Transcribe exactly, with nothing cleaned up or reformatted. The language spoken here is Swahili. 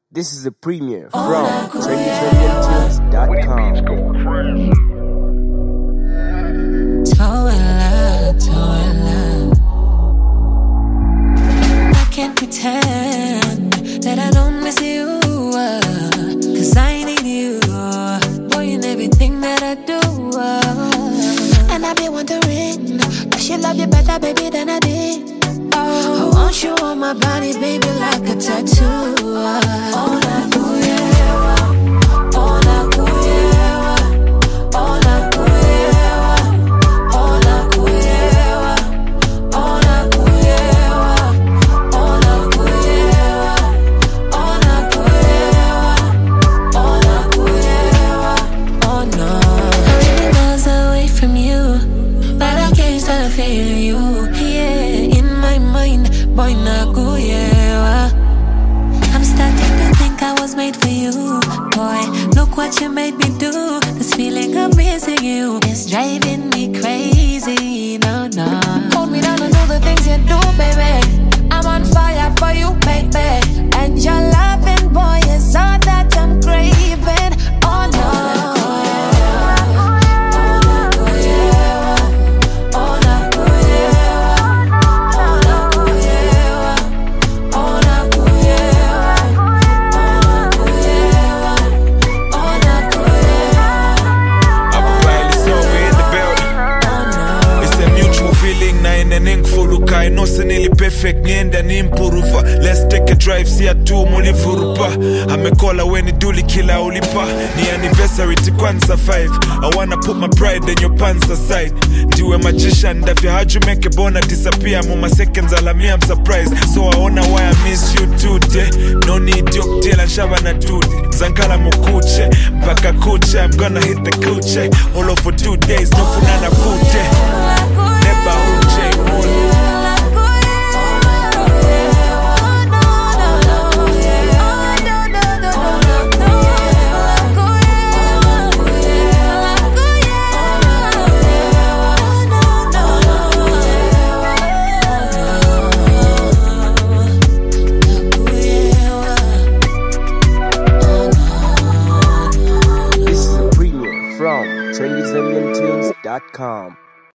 This is a premiere from trendy trendy tunes dot com. Toilet, toilet. I can't pretend that I don't miss you, uh, cause I need you, uh, boy, in everything that I do, uh. And I be wondering, does she love you better, baby, than I did? Oh, I want you on my body, baby, like a tattoo, uh. Oh, na kuyewa, oh, na kuyewa, oh, na kuyewa, oh, na kuyewa, oh, na kuyewa, oh, na kuyewa, oh, na kuyewa, oh, na kuyewa, oh, no. I'm really miles away from you, but I can't stop feeling you, yeah, in my mind, boy, na kuyewa. I'm starting to think I was made for you, boy. Look what you made me do. This feeling of missing you is driving me crazy. No, no. Hold me down and do the things you do, baby. I'm on fire for you, baby. And your loving, boy, is all that I'm craving. Oh, no. No sinili perfect nienda ni impuruva. Let's take a drive siya tu mulivurupa. Amekola weni duli kila ulipa. Ni anniversary tikwanza five. I wanna put my pride in your pants aside. Ndiwe magician dafya how'd make a bona disappear. Muma seconds alamia I'm surprised. So I wonder why I miss you today. No need yok tela nshaba na dude. Zankala mukuche mpaka kuche. I'm gonna hit the kuche all over two days. No funana fute Neba uche mole. From trendy trendy tunes dot com.